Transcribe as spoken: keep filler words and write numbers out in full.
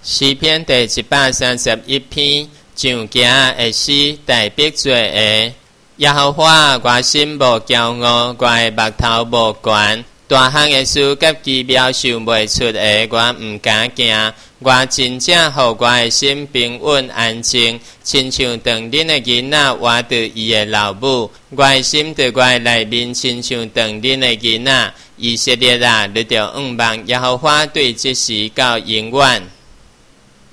诗篇第一百三十一篇，上行会死代笔做的。耶和华，我心无骄傲，我的目头无悬。大项的事甲奇妙想袂出的，我毋敢惊。我真正互我的心平稳安静，亲像当恁的囡仔活着伊的老母。我的心在我的内面，亲像当恁的囡仔。以色列啊，你着仰望耶和华，对即时到永远。